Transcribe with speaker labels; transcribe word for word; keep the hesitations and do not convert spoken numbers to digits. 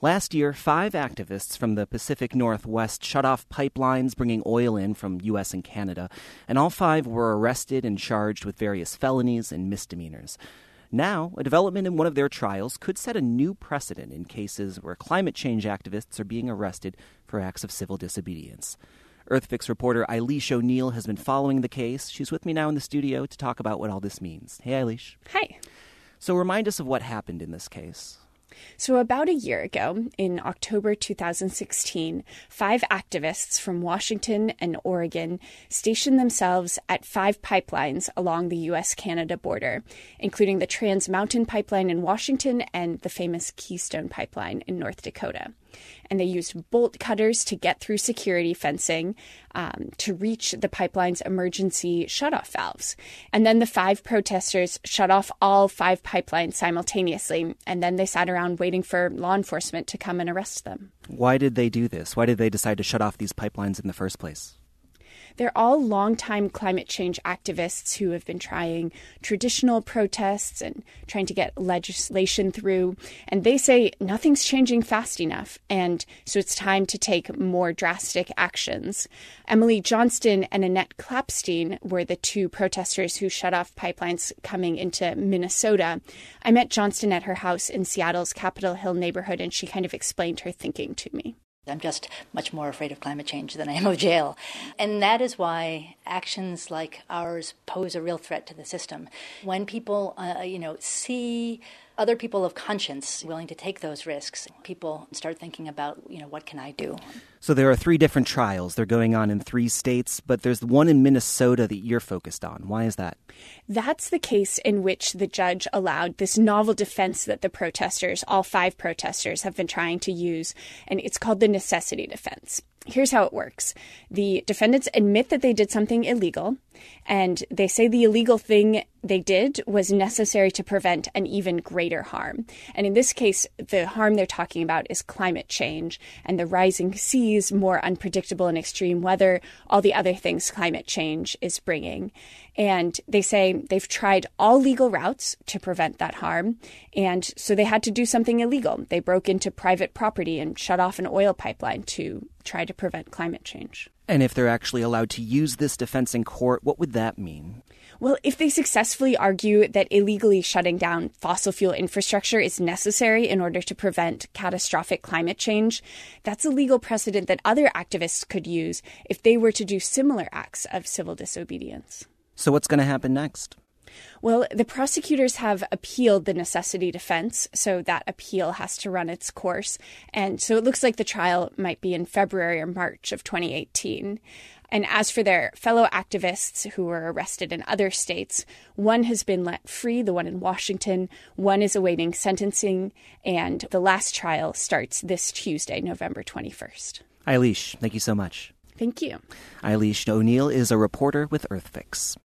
Speaker 1: Last year, five activists from the Pacific Northwest shut off pipelines bringing oil in from U S and Canada, and all five were arrested and charged with various felonies and misdemeanors. Now, a development in one of their trials could set a new precedent in cases where climate change activists are being arrested for acts of civil disobedience. EarthFix reporter Eilish O'Neill has been following the case. She's with me now in the studio to talk about what all this means. Hey, Eilish.
Speaker 2: Hi.
Speaker 1: So remind us of what happened in this case.
Speaker 2: So about a year ago, in October two thousand sixteen, five activists from Washington and Oregon stationed themselves at five pipelines along the U S Canada border, including the Trans Mountain Pipeline in Washington and the famous Keystone Pipeline in North Dakota. And they used bolt cutters to get through security fencing um, to reach the pipeline's emergency shutoff valves. And then the five protesters shut off all five pipelines simultaneously, and then they sat around waiting for law enforcement to come and arrest them.
Speaker 1: Why did they do this? Why did they decide to shut off these pipelines in the first place?
Speaker 2: They're all longtime climate change activists who have been trying traditional protests and trying to get legislation through. And they say nothing's changing fast enough. And so it's time to take more drastic actions. Emily Johnston and Annette Klapstein were the two protesters who shut off pipelines coming into Minnesota. I met Johnston at her house in Seattle's Capitol Hill neighborhood, and she kind of explained her thinking to me.
Speaker 3: I'm just much more afraid of climate change than I am of jail. And that is why actions like ours pose a real threat to the system. When people, uh, you know, see other people of conscience willing to take those risks, people start thinking about, you know, what can I do?
Speaker 1: So there are three different trials. They're going on in three states, but there's one in Minnesota that you're focused on. Why is that?
Speaker 2: That's the case in which the judge allowed this novel defense that the protesters, all five protesters, have been trying to use, and it's called the necessity defense. Here's how it works. The defendants admit that they did something illegal, and they say the illegal thing they did was necessary to prevent an even greater harm. And in this case, the harm they're talking about is climate change and the rising seas, more unpredictable and extreme weather, all the other things climate change is bringing. And they say they've tried all legal routes to prevent that harm, and so they had to do something illegal. They broke into private property and shut off an oil pipeline to try to prevent climate change.
Speaker 1: And if they're actually allowed to use this defense in court, what would that mean?
Speaker 2: Well, if they successfully argue that illegally shutting down fossil fuel infrastructure is necessary in order to prevent catastrophic climate change, that's a legal precedent that other activists could use if they were to do similar acts of civil disobedience.
Speaker 1: So what's going to happen next?
Speaker 2: Well, the prosecutors have appealed the necessity defense, so that appeal has to run its course. And so it looks like the trial might be in February or March of twenty eighteen. And as for their fellow activists who were arrested in other states, one has been let free, the one in Washington, one is awaiting sentencing, and the last trial starts this Tuesday, November twenty-first.
Speaker 1: Eilish, thank you so much.
Speaker 2: Thank you.
Speaker 1: Eilish O'Neill is a reporter with EarthFix.